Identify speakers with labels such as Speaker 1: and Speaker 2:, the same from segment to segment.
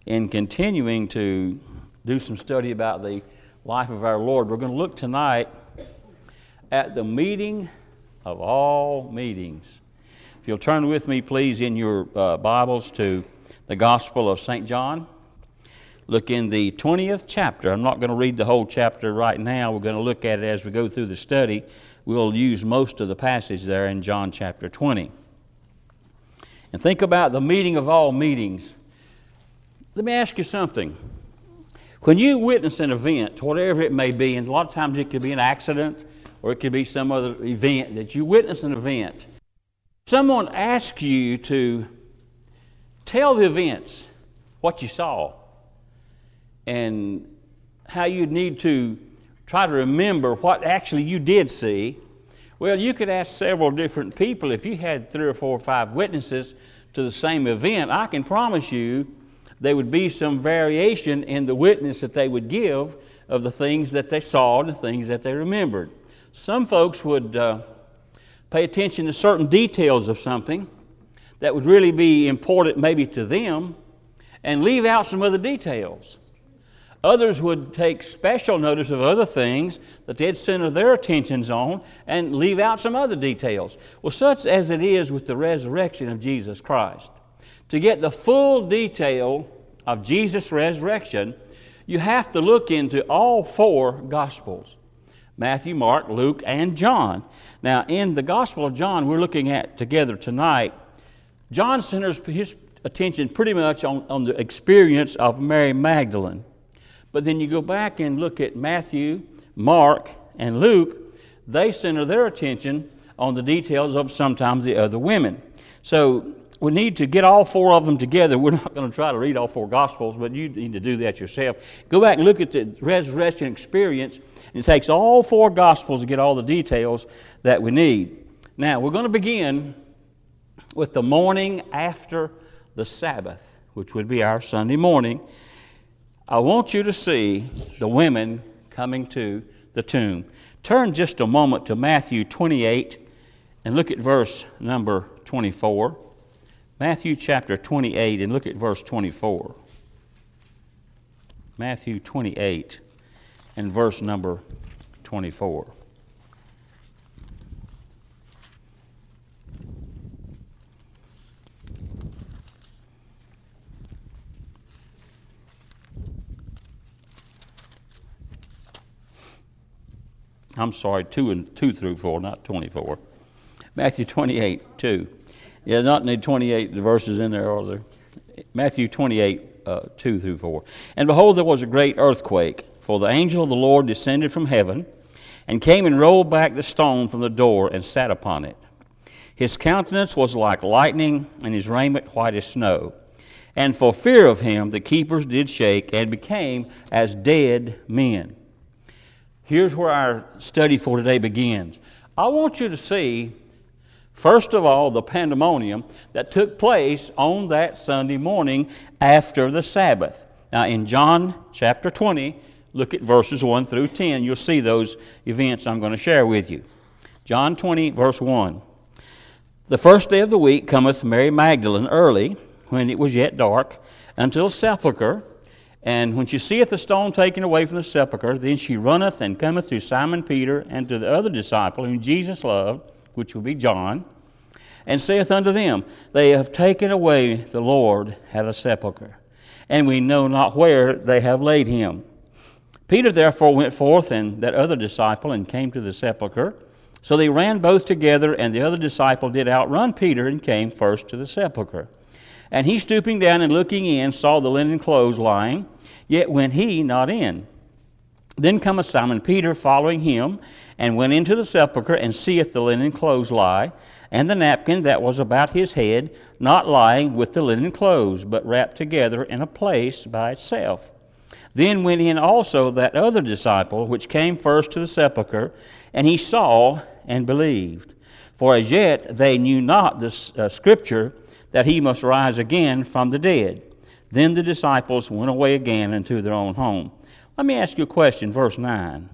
Speaker 1: in continuing to do some study about the life of our Lord. We're going to look tonight at the meeting of all meetings. If you'll turn with me, please, in your Bibles to the Gospel of St. John. Look in the 20th chapter. I'm not going to read the whole chapter right now. We're going to look at it as we go through the study. We'll use most of the passage there in John chapter 20. And think about the meeting of all meetings. Let me ask you something. When you witness an event, whatever it may be, and a lot of times it could be an accident or it could be some other event, that you witness an event, someone asks you to tell the events what you saw and how you need to try to remember what actually you did see. Well, you could ask several different people. If you had 3 or 4 or 5 witnesses to the same event, I can promise you there would be some variation in the witness that they would give of the things that they saw and the things that they remembered. Some folks would pay attention to certain details of something that would really be important maybe to them and leave out some other details. Others would take special notice of other things that they'd center their attentions on and leave out some other details. Well, such as it is with the resurrection of Jesus Christ. To get the full detail of Jesus' resurrection, you have to look into all 4 Gospels: Matthew, Mark, Luke, and John. Now, in the Gospel of John we're looking at together tonight, John centers his attention pretty much on the experience of Mary Magdalene. But then you go back and look at Matthew, Mark, and Luke, they center their attention on the details of sometimes the other women. So we need to get all 4 of them together. We're not going to try to read all 4 Gospels, but you need to do that yourself. Go back and look at the resurrection experience, and it takes all 4 Gospels to get all the details that we need. Now, we're going to begin with the morning after the Sabbath, which would be our Sunday morning. I want you to see the women coming to the tomb. Turn just a moment to Matthew 28 and look at verse number 24. Matthew chapter 28 and look at verse 24. Matthew 28 and verse number 24. I'm sorry, 2 through 4, not 24. Matthew 28, 2. Yeah, not need 28 verses in there, are there? Matthew 28, 2 through 4. And behold, there was a great earthquake, for the angel of the Lord descended from heaven, and came and rolled back the stone from the door, and sat upon it. His countenance was like lightning, and his raiment white as snow. And for fear of him the keepers did shake, and became as dead men. Here's where our study for today begins. I want you to see, first of all, the pandemonium that took place on that Sunday morning after the Sabbath. Now, in John chapter 20, look at verses 1 through 10. You'll see those events I'm going to share with you. John 20, verse 1. The first day of the week cometh Mary Magdalene early, when it was yet dark, until sepulchre. And when she seeth the stone taken away from the sepulchre, then she runneth and cometh to Simon Peter and to the other disciple whom Jesus loved, which will be John, and saith unto them, They have taken away the Lord out of the sepulchre, and we know not where they have laid him. Peter therefore went forth and that other disciple, and came to the sepulchre. So they ran both together, and the other disciple did outrun Peter, and came first to the sepulchre. And he, stooping down and looking in, saw the linen clothes lying, yet went he not in. Then cometh Simon Peter following him, and went into the sepulchre, and seeth the linen clothes lie, and the napkin that was about his head, not lying with the linen clothes, but wrapped together in a place by itself. Then went in also that other disciple, which came first to the sepulchre, and he saw and believed. For as yet they knew not the Scripture, that he must rise again from the dead. Then the disciples went away again into their own home. Let me ask you a question, verse 9.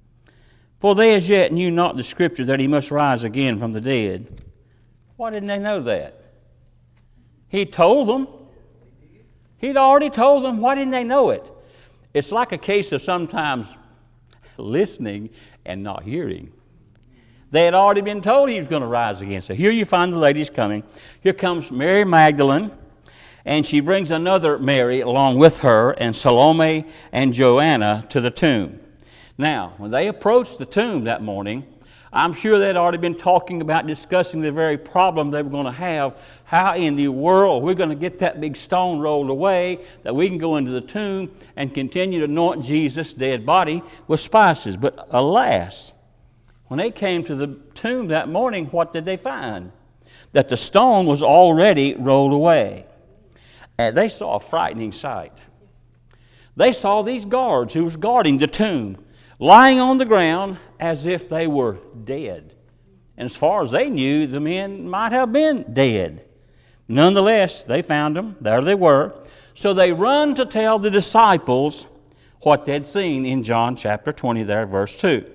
Speaker 1: For they as yet knew not the Scripture, that he must rise again from the dead. Why didn't they know that? He told them. He'd already told them. Why didn't they know it? It's like a case of sometimes listening and not hearing. They had already been told he was going to rise again. So here you find the ladies coming. Here comes Mary Magdalene, and she brings another Mary along with her, and Salome and Joanna to the tomb. Now, when they approached the tomb that morning, I'm sure they'd already been talking about, discussing the very problem they were going to have. How in the world we're going to get that big stone rolled away that we can go into the tomb and continue to anoint Jesus' dead body with spices. But alas, when they came to the tomb that morning, what did they find? That the stone was already rolled away. And they saw a frightening sight. They saw these guards who was guarding the tomb lying on the ground as if they were dead. And as far as they knew, the men might have been dead. Nonetheless, they found them. There they were. So they run to tell the disciples what they'd seen in John chapter 20 there, verse 2.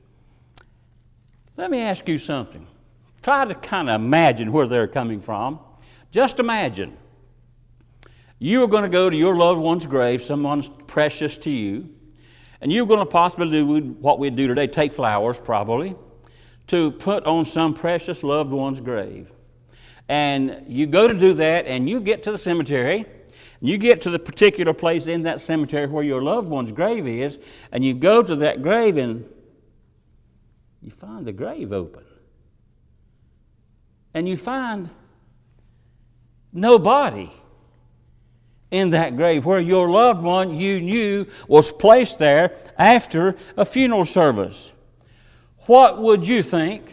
Speaker 1: Let me ask you something. Try to kind of imagine where they're coming from. Just imagine. You are going to go to your loved one's grave, someone's precious to you, and you're going to possibly do what we do today, take flowers probably, to put on some precious loved one's grave. And you go to do that, and you get to the cemetery, and you get to the particular place in that cemetery where your loved one's grave is, and you go to that grave, and you find the grave open. And you find no body in that grave where your loved one you knew was placed there after a funeral service. What would you think?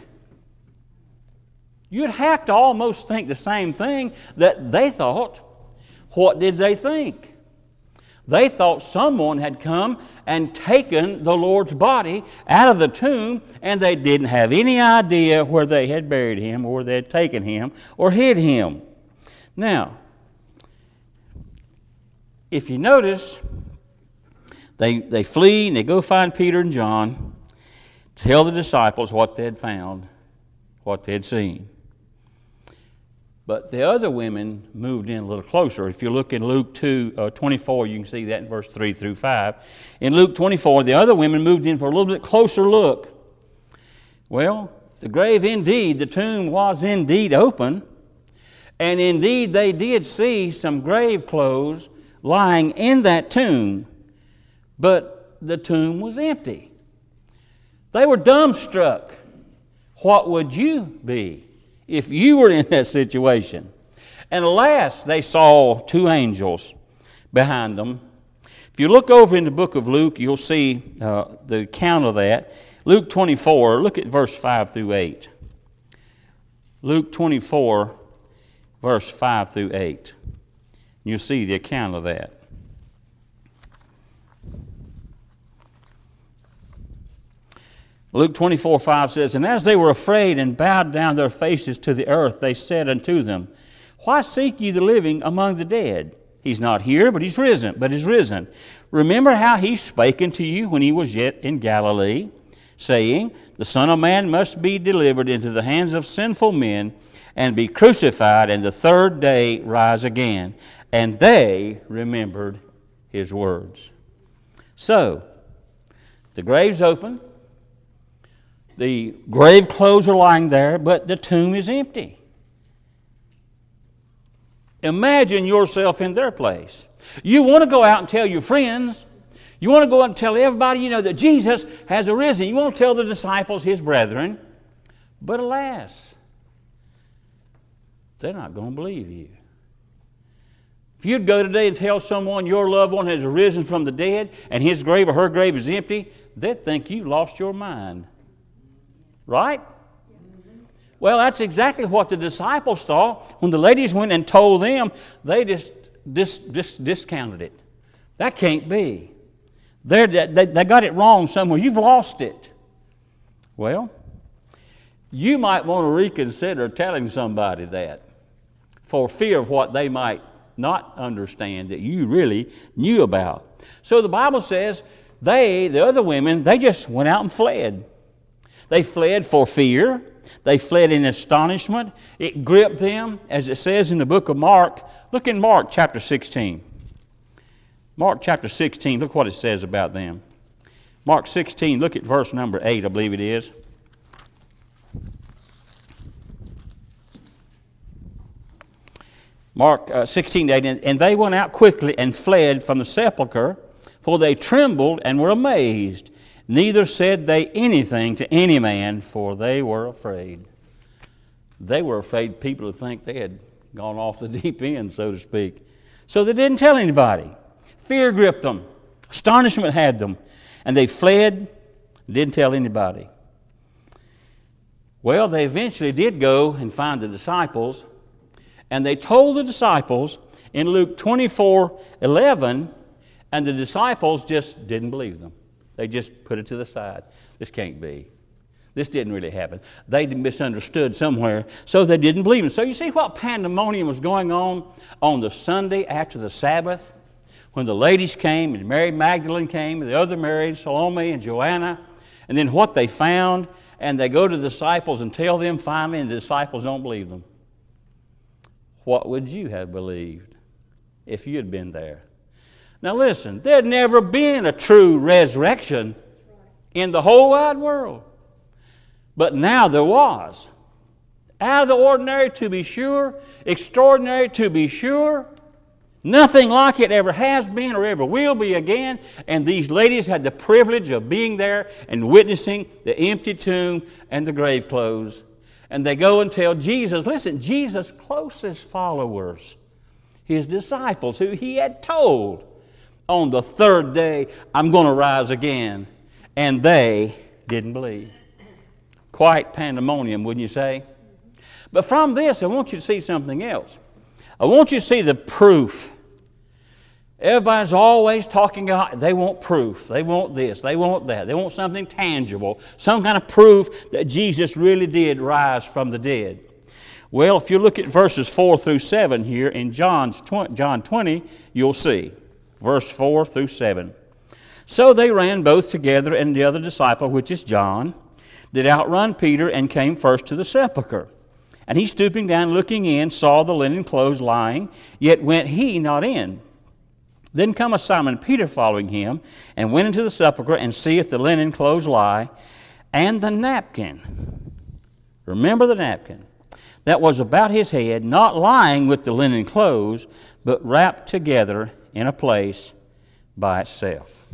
Speaker 1: You'd have to almost think the same thing that they thought. What did they think? They thought someone had come and taken the Lord's body out of the tomb, and they didn't have any idea where they had buried him or where they had taken him or hid him. Now, if you notice, they flee and they go find Peter and John, tell the disciples what they'd found, what they'd seen. But the other women moved in a little closer. If you look in Luke 24, you can see that in verse 3 through 5. In Luke 24, the other women moved in for a little bit closer look. Well, the grave indeed, the tomb was indeed open, and indeed they did see some grave clothes lying in that tomb, but the tomb was empty. They were dumbstruck. What would you be if you were in that situation? And alas, they saw two angels behind them. If you look over in the book of Luke, you'll see the account of that. Luke 24, look at verse 5 through 8. Luke 24, verse 5 through 8. You'll see the account of that. Luke 24:5 says, "And as they were afraid and bowed down their faces to the earth, they said unto them, Why seek ye the living among the dead? He's not here, but he's risen. Remember how he spake unto you when he was yet in Galilee, saying, The Son of Man must be delivered into the hands of sinful men, and be crucified, and the third day rise again. And they remembered his words." So, the grave's open. The grave clothes are lying there, but the tomb is empty. Imagine yourself in their place. You want to go out and tell your friends. You want to go out and tell everybody you know that Jesus has arisen. You want to tell the disciples, his brethren. But alas, they're not going to believe you. If you'd go today and tell someone your loved one has arisen from the dead and his grave or her grave is empty, they'd think you've lost your mind. Right? Well, that's exactly what the disciples thought. When the ladies went and told them, they just discounted it. That can't be. They got it wrong somewhere. You've lost it. Well, you might want to reconsider telling somebody that for fear of what they might not understand that you really knew about. So the Bible says the other women, they just went out and fled. They fled for fear. They fled in astonishment. It gripped them, as it says in the book of Mark. Look in Mark chapter 16. Mark chapter 16, look what it says about them. Mark 16, look at verse number 8, I believe it is. Mark 16:8, and they went out quickly and fled from the sepulchre, for they trembled and were amazed. Neither said they anything to any man, for they were afraid. They were afraid people would think they had gone off the deep end, so to speak. So they didn't tell anybody. Fear gripped them. Astonishment had them. And they fled, didn't tell anybody. Well, they eventually did go and find the disciples, and they told the disciples in Luke 24:11, and the disciples just didn't believe them. They just put it to the side. This can't be. This didn't really happen. They misunderstood somewhere, so they didn't believe them. So you see what pandemonium was going on the Sunday after the Sabbath, when the ladies came, and Mary Magdalene came, and the other Mary, Salome and Joanna, and then what they found, and they go to the disciples and tell them finally, and the disciples don't believe them. What would you have believed if you had been there? Now listen, there had never been a true resurrection in the whole wide world. But now there was. Out of the ordinary to be sure, extraordinary to be sure, nothing like it ever has been or ever will be again. And these ladies had the privilege of being there and witnessing the empty tomb and the grave clothes. And they go and tell Jesus, listen, Jesus' closest followers, his disciples, who he had told, on the third day, I'm going to rise again. And they didn't believe. Quite pandemonium, wouldn't you say? But from this, I want you to see something else. I want you to see the proof. Everybody's always talking about, they want proof. They want this. They want that. They want something tangible. Some kind of proof that Jesus really did rise from the dead. Well, if you look at verses 4 through 7 here in John 20, you'll see. Verse 4 through 7. So they ran both together, and the other disciple, which is John, did outrun Peter and came first to the sepulchre. And he, stooping down, looking in, saw the linen clothes lying, yet went he not in. Then cometh Simon Peter following him, and went into the sepulchre, and seeth the linen clothes lie, and the napkin. Remember the napkin. That was about his head, not lying with the linen clothes, but wrapped together in a place by itself.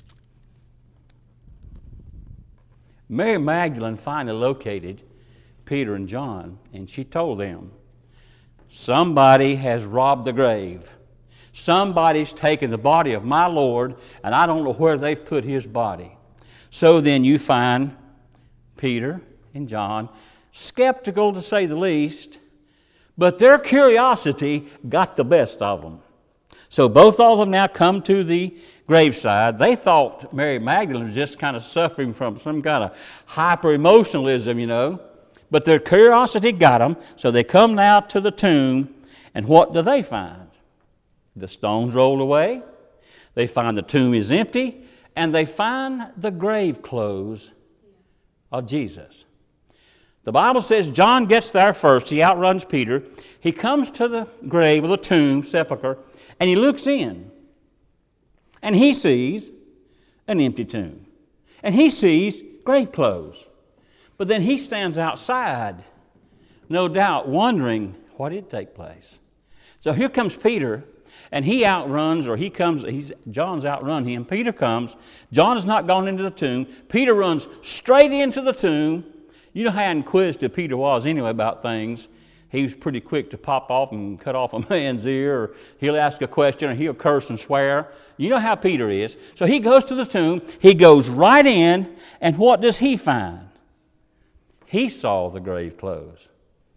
Speaker 1: Mary Magdalene finally located Peter and John, and she told them, somebody has robbed the grave. Somebody's taken the body of my Lord, and I don't know where they've put his body. So then you find Peter and John, skeptical to say the least, but their curiosity got the best of them. So both of them now come to the graveside. They thought Mary Magdalene was just kind of suffering from some kind of hyper-emotionalism, you know. But their curiosity got them, so they come now to the tomb, and what do they find? The stones rolled away, they find the tomb is empty, and they find the grave clothes of Jesus. The Bible says John gets there first. He outruns Peter. He comes to the grave of the tomb, sepulchre, and he looks in. And he sees an empty tomb. And he sees grave clothes. But then he stands outside, no doubt wondering what did take place. So here comes Peter, and he outruns, or he comes, John's outrun him. Peter comes. John has not gone into the tomb. Peter runs straight into the tomb. You know how inquisitive Peter was anyway about things. He was pretty quick to pop off and cut off a man's ear, or he'll ask a question, or he'll curse and swear. You know how Peter is. So he goes to the tomb. He goes right in, and what does he find? He saw the grave clothes.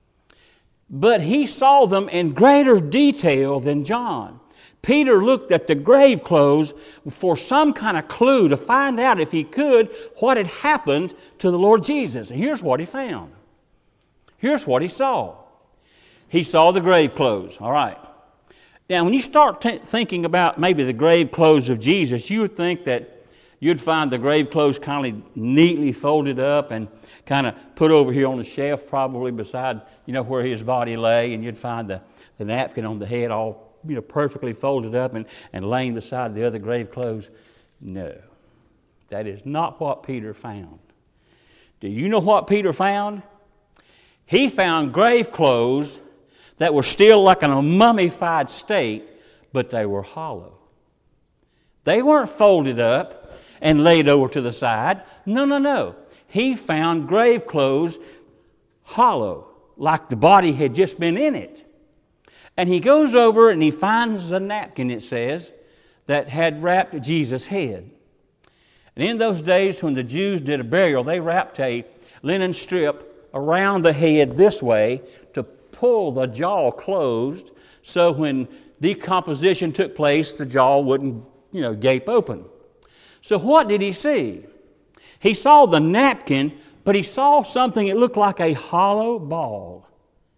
Speaker 1: But he saw them in greater detail than John. Peter looked at the grave clothes for some kind of clue to find out, if he could, what had happened to the Lord Jesus. And here's what he found. Here's what he saw. He saw the grave clothes. All right. Now, when you start thinking about maybe the grave clothes of Jesus, you would think that you'd find the grave clothes kind of neatly folded up and kind of put over here on the shelf, probably beside, where his body lay, and you'd find the napkin on the head all perfectly folded up and laying beside the other grave clothes. No, that is not what Peter found. Do you know what Peter found? He found grave clothes that were still like in a mummified state, but they were hollow. They weren't folded up and laid over to the side. No. He found grave clothes hollow, like the body had just been in it. And he goes over and he finds the napkin, it says, that had wrapped Jesus' head. And in those days when the Jews did a burial, they wrapped a linen strip around the head this way to pull the jaw closed, so when decomposition took place, the jaw wouldn't, gape open. So what did he see? He saw the napkin, but he saw something that looked like a hollow ball.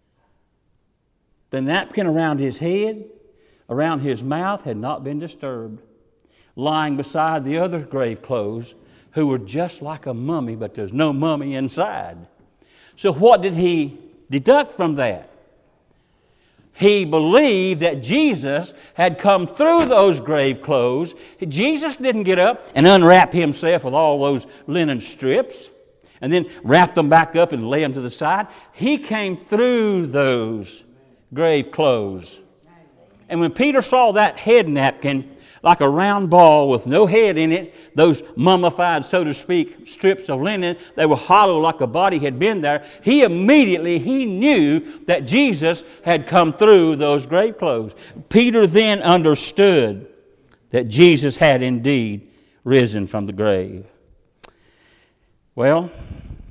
Speaker 1: The napkin around his head, around his mouth, had not been disturbed, lying beside the other grave clothes, who were just like a mummy, but there's no mummy inside. So what did he deduct from that? He believed that Jesus had come through those grave clothes. Jesus didn't get up and unwrap himself with all those linen strips and then wrap them back up and lay them to the side. He came through those grave clothes. And when Peter saw that head napkin, like a round ball with no head in it, those mummified, so to speak, strips of linen, they were hollow like a body had been there, he knew that Jesus had come through those grave clothes. Peter then understood that Jesus had indeed risen from the grave. Well,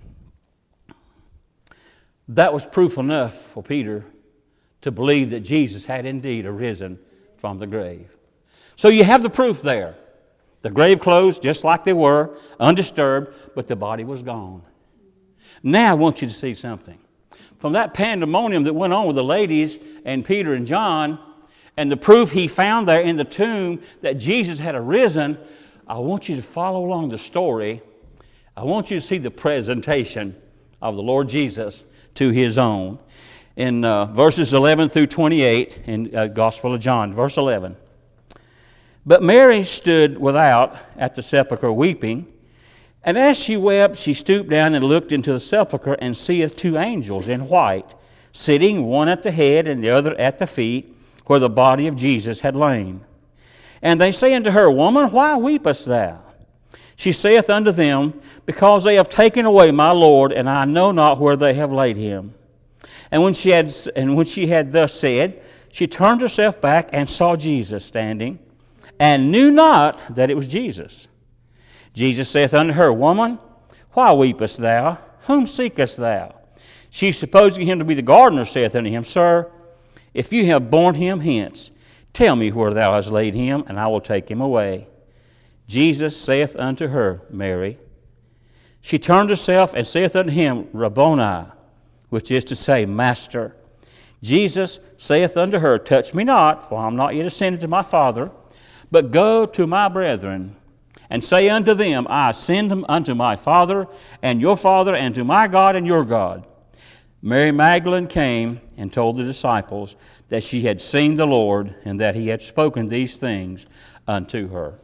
Speaker 1: that was proof enough for Peter to believe that Jesus had indeed arisen from the grave. So you have the proof there. The grave clothes, just like they were, undisturbed, but the body was gone. Now I want you to see something. From that pandemonium that went on with the ladies and Peter and John, and the proof he found there in the tomb that Jesus had arisen, I want you to follow along the story. I want you to see the presentation of the Lord Jesus to His own. In verses 11 through 28 in Gospel of John, verse 11. But Mary stood without at the sepulchre weeping, and as she wept, she stooped down and looked into the sepulchre, and seeth two angels in white, sitting, one at the head and the other at the feet, where the body of Jesus had lain. And they say unto her, Woman, why weepest thou? She saith unto them, Because they have taken away my Lord, and I know not where they have laid him. And when she had thus said, she turned herself back and saw Jesus standing, and knew not that it was Jesus. Jesus saith unto her, Woman, why weepest thou? Whom seekest thou? She, supposing him to be the gardener, saith unto him, Sir, if you have borne him hence, tell me where thou hast laid him, and I will take him away. Jesus saith unto her, Mary. She turned herself and saith unto him, Rabboni, which is to say, Master. Jesus saith unto her, Touch me not, for I am not yet ascended to my Father, but go to my brethren, and say unto them, I ascend unto my Father and your Father, and to my God and your God. Mary Magdalene came and told the disciples that she had seen the Lord, and that He had spoken these things unto her.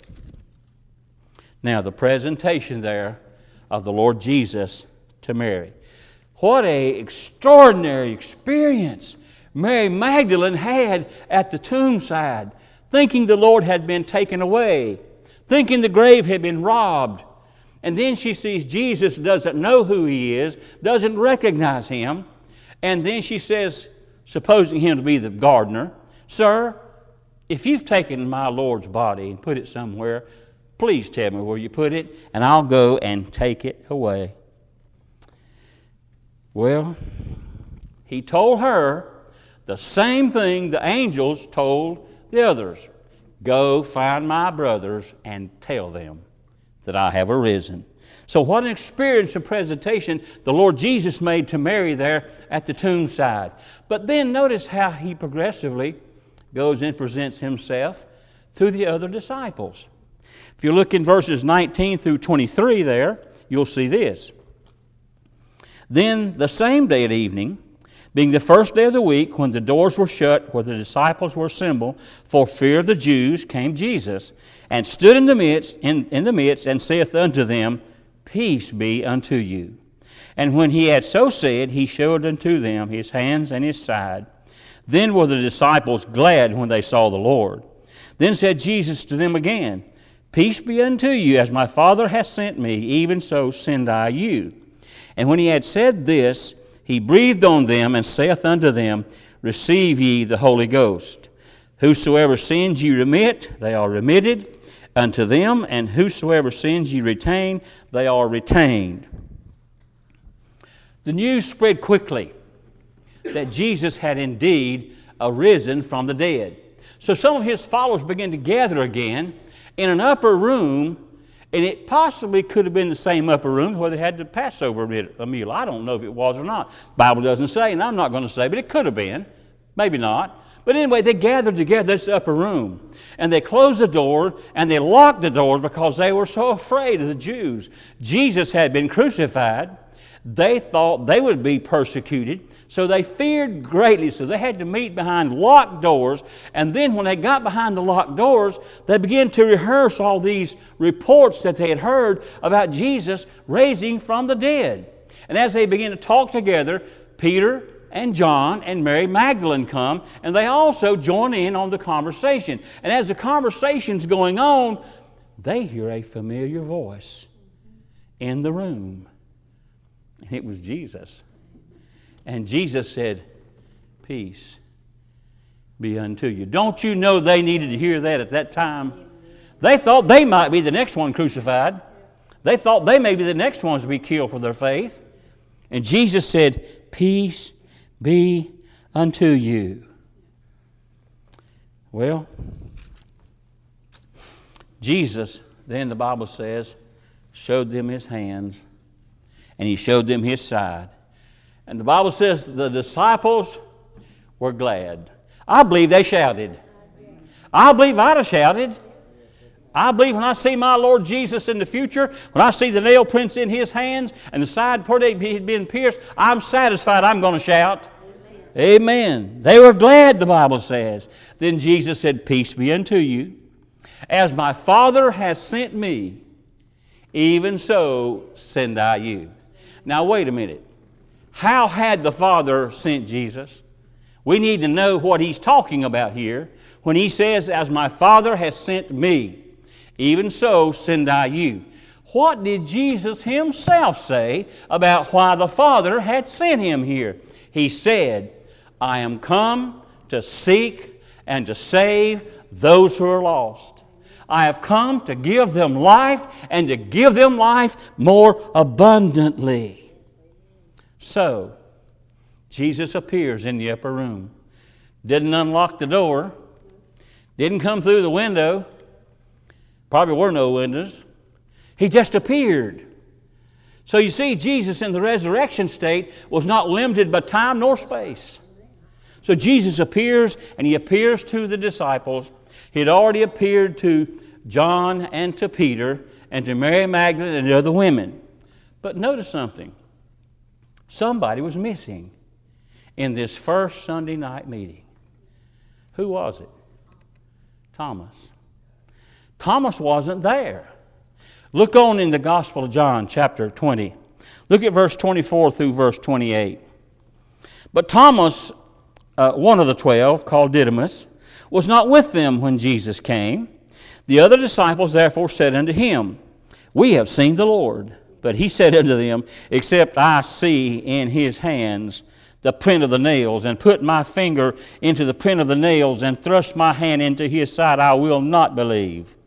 Speaker 1: Now, the presentation there of the Lord Jesus to Mary. What an extraordinary experience Mary Magdalene had at the tombside, thinking the Lord had been taken away, thinking the grave had been robbed. And then she sees Jesus, doesn't know who He is, doesn't recognize Him. And then she says, supposing Him to be the gardener, Sir, if you've taken my Lord's body and put it somewhere, please tell me where you put it, and I'll go and take it away. Well, He told her the same thing the angels told the others. Go find my brothers and tell them that I have arisen. So what an experience and presentation the Lord Jesus made to Mary there at the tombside. But then notice how He progressively goes and presents Himself to the other disciples. If you look in verses 19 through 23 there, you'll see this. Then the same day at evening, Being the first day of the week, when the doors were shut, where the disciples were assembled, for fear of the Jews, came Jesus, and stood in the midst, and saith unto them, Peace be unto you. And when he had so said, he showed unto them his hands and his side. Then were the disciples glad when they saw the Lord. Then said Jesus to them again, Peace be unto you, as my Father hath sent me, even so send I you. And when he had said this, he breathed on them, and saith unto them, Receive ye the Holy Ghost. Whosoever sins ye remit, they are remitted unto them, and whosoever sins ye retain, they are retained. The news spread quickly that Jesus had indeed arisen from the dead. So some of his followers began to gather again in an upper room, and it possibly could have been the same upper room where they had the Passover meal. I don't know if it was or not. The Bible doesn't say, and I'm not going to say, but it could have been. Maybe not. But anyway, they gathered together in this upper room, and they closed the door, and they locked the doors because they were so afraid of the Jews. Jesus had been crucified. They thought they would be persecuted, so they feared greatly. So they had to meet behind locked doors, and then when they got behind the locked doors, they began to rehearse all these reports that they had heard about Jesus raising from the dead. And as they began to talk together, Peter and John and Mary Magdalene come, and they also join in on the conversation. And as the conversation's going on, they hear a familiar voice in the room. And it was Jesus. And Jesus said, Peace be unto you. Don't you know they needed to hear that at that time? They thought they might be the next one crucified. They thought they may be the next ones to be killed for their faith. And Jesus said, Peace be unto you. Well, Jesus, then the Bible says, showed them his hands, and he showed them his side. And the Bible says the disciples were glad. I believe they shouted. I believe I'd have shouted. I believe when I see my Lord Jesus in the future, when I see the nail prints in his hands and the side where he had been pierced, I'm satisfied I'm going to shout. Amen. They were glad, the Bible says. Then Jesus said, Peace be unto you. As my Father has sent me, even so send I you. Now wait a minute. How had the Father sent Jesus? We need to know what he's talking about here when he says, As my Father has sent me, even so send I you. What did Jesus himself say about why the Father had sent him here? He said, I am come to seek and to save those who are lost. I have come to give them life, and to give them life more abundantly. So, Jesus appears in the upper room. Didn't unlock the door. Didn't come through the window. Probably were no windows. He just appeared. So you see, Jesus in the resurrection state was not limited by time nor space. So Jesus appears, and he appears to the disciples. He had already appeared to John and to Peter and to Mary Magdalene and the other women. But notice something. Somebody was missing in this first Sunday night meeting. Who was it? Thomas. Thomas wasn't there. Look on in the Gospel of John, chapter 20. Look at verse 24 through verse 28. But Thomas, one of the 12, called Didymus, was not with them when Jesus came. The other disciples therefore said unto him, We have seen the Lord. But he said unto them, Except I see in his hands the print of the nails, and put my finger into the print of the nails, and thrust my hand into his side, I will not believe.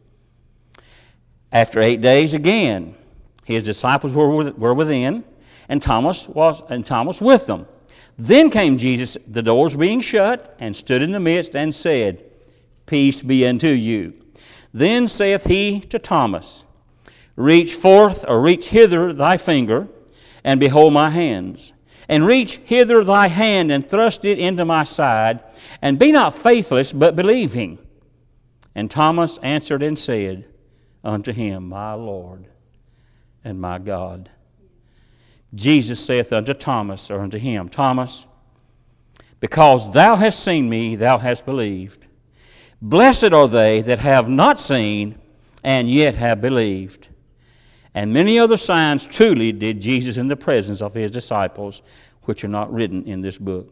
Speaker 1: After 8 days again, his disciples were within, and Thomas with them. Then came Jesus, the doors being shut, and stood in the midst, and said, Peace be unto you. Then saith he to Thomas, Reach hither thy finger, and behold my hands. And reach hither thy hand, and thrust it into my side, and be not faithless, but believing. And Thomas answered and said unto him, My Lord and my God. Jesus saith unto Thomas, or unto him, Thomas, Because thou hast seen me, thou hast believed. Blessed are they that have not seen, and yet have believed. And many other signs truly did Jesus in the presence of his disciples, which are not written in this book.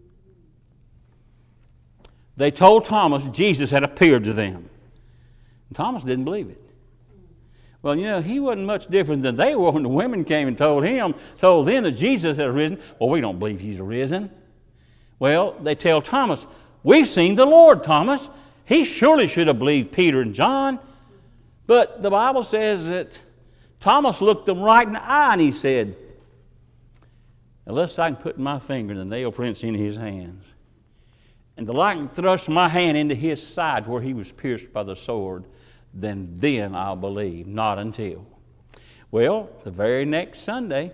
Speaker 1: They told Thomas Jesus had appeared to them. And Thomas didn't believe it. Well, you know, he wasn't much different than they were when the women came and told them that Jesus had arisen. Well, we don't believe he's arisen. Well, they tell Thomas, we've seen the Lord, Thomas. He surely should have believed Peter and John. But the Bible says that Thomas looked them right in the eye and he said, unless I can put my finger in the nail prints in his hands, and till I can thrust my hand into his side where he was pierced by the sword, then I'll believe, not until. Well, the very next Sunday,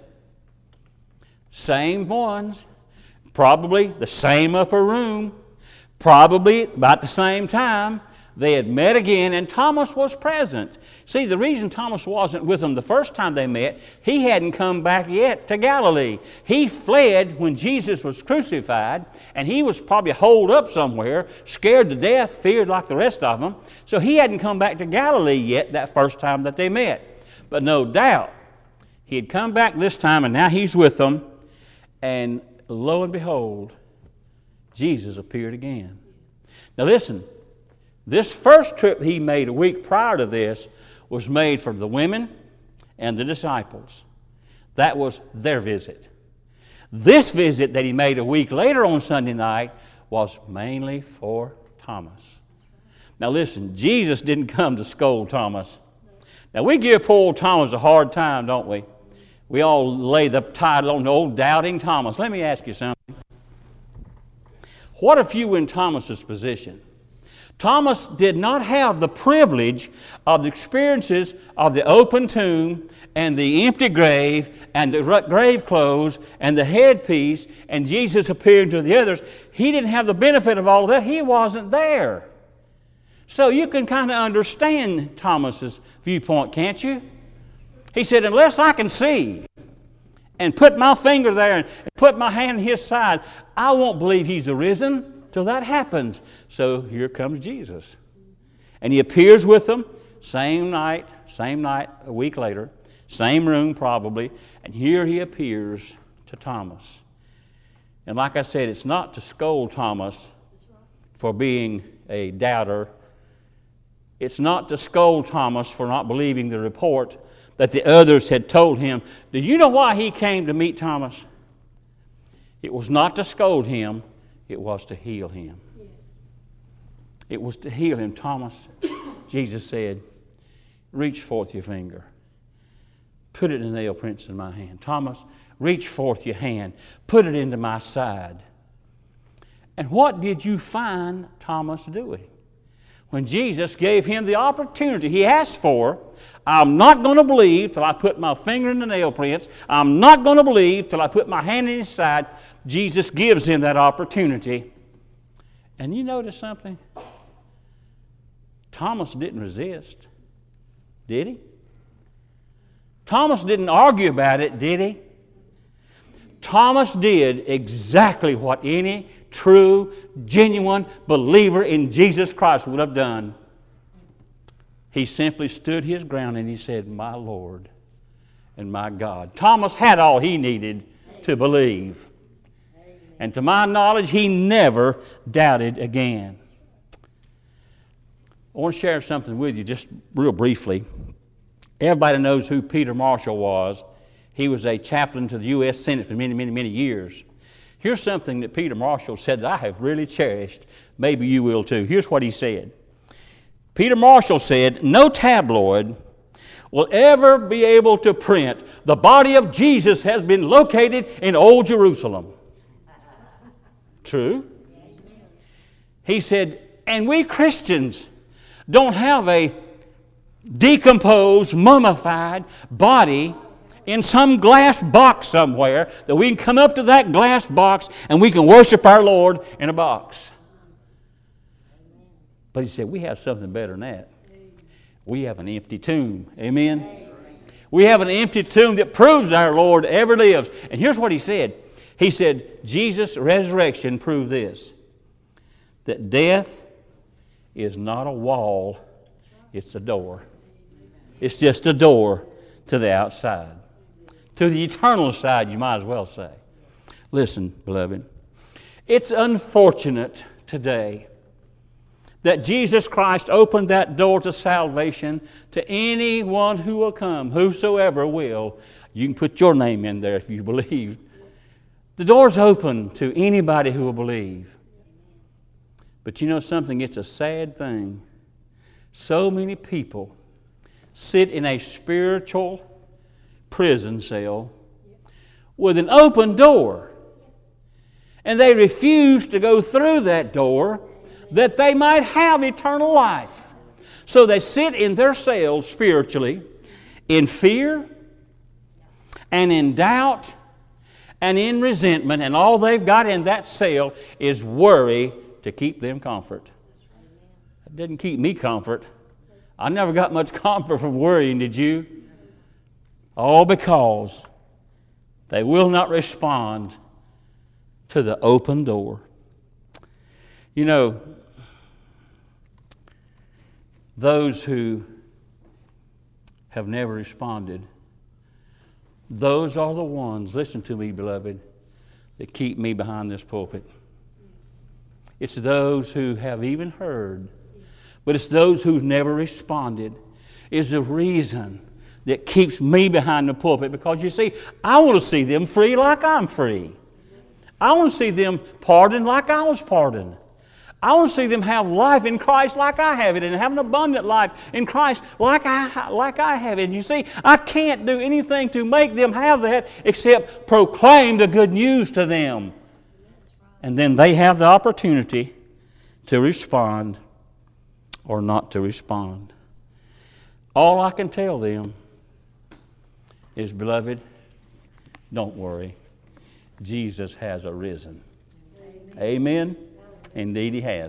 Speaker 1: same ones, probably the same upper room, probably about the same time, they had met again, and Thomas was present. See, the reason Thomas wasn't with them the first time they met, he hadn't come back yet to Galilee. He fled when Jesus was crucified, and he was probably holed up somewhere, scared to death, feared like the rest of them. So he hadn't come back to Galilee yet that first time that they met. But no doubt, he had come back this time, and now he's with them, and lo and behold, Jesus appeared again. Now listen, this first trip he made a week prior to this was made for the women and the disciples. That was their visit. This visit that he made a week later on Sunday night was mainly for Thomas. Now listen, Jesus didn't come to scold Thomas. Now we give poor old Thomas a hard time, don't we? We all lay the title on the old doubting Thomas. Let me ask you something. What if you were in Thomas's position? Thomas did not have the privilege of the experiences of the open tomb and the empty grave and the grave clothes and the headpiece and Jesus appearing to the others. He didn't have the benefit of all of that. He wasn't there. So you can kind of understand Thomas's viewpoint, can't you? He said, unless I can see and put my finger there and put my hand in his side, I won't believe he's arisen till that happens. So here comes Jesus. And he appears with them, same night, a week later, same room probably, and here he appears to Thomas. And like I said, it's not to scold Thomas for being a doubter. It's not to scold Thomas for not believing the report that the others had told him. Do you know why he came to meet Thomas? It was not to scold him. It was to heal him. Yes. It was to heal him. Thomas, Jesus said, reach forth your finger. Put it in the nail prints in my hand. Thomas, reach forth your hand. Put it into my side. And what did you find Thomas doing? When Jesus gave him the opportunity he asked for, I'm not going to believe till I put my finger in the nail prints. I'm not going to believe till I put my hand in his side. Jesus gives him that opportunity. And you notice something? Thomas didn't resist, did he? Thomas didn't argue about it, did he? Thomas did exactly what any true, genuine believer in Jesus Christ would have done. He simply stood his ground and he said, my Lord and my God. Thomas had all he needed to believe. And to my knowledge, he never doubted again. I want to share something with you just real briefly. Everybody knows who Peter Marshall was. He was a chaplain to the U.S. Senate for many, many, many years. Here's something that Peter Marshall said that I have really cherished. Maybe you will too. Here's what he said. Peter Marshall said, no tabloid will ever be able to print the body of Jesus has been located in Old Jerusalem. True. He said, and we Christians don't have a decomposed, mummified body in some glass box somewhere that we can come up to that glass box and we can worship our Lord in a box. But he said, we have something better than that. We have an empty tomb. Amen? We have an empty tomb that proves our Lord ever lives. And here's what he said. He said, Jesus' resurrection proved this, that death is not a wall, it's a door. It's just a door to the outside. To the eternal side, you might as well say. Listen, beloved, it's unfortunate today that Jesus Christ opened that door to salvation to anyone who will come, whosoever will. You can put your name in there if you believe. The door's open to anybody who will believe. But you know something? It's a sad thing. So many people sit in a spiritual prison cell with an open door, and they refuse to go through that door that they might have eternal life. So they sit in their cells spiritually in fear and in doubt and in resentment, and all they've got in that cell is worry to keep them comfort. It didn't keep me comfort. I never got much comfort from worrying, did you? All because they will not respond to the open door. You know, those who have never responded, those are the ones, listen to me, beloved, that keep me behind this pulpit. It's those who have even heard, but it's those who've never responded is the reason that keeps me behind the pulpit. Because you see, I want to see them free like I'm free. I want to see them pardoned like I was pardoned. I want to see them have life in Christ like I have it, and have an abundant life in Christ like I have it. And you see, I can't do anything to make them have that except proclaim the good news to them. And then they have the opportunity to respond or not to respond. All I can tell them is, beloved, don't worry. Jesus has arisen. Amen. Indeed He has.